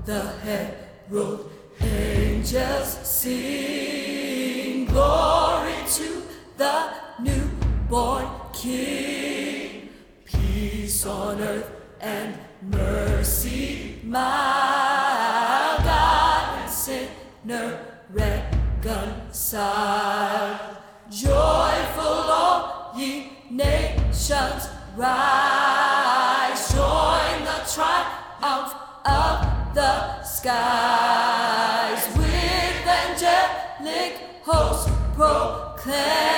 the herald angels sing glory to the newborn King. Peace on earth and mercy mild, God and sinner reconciled. Joyful all ye nations rise, join the triumph of the skies, with angelic hosts proclaim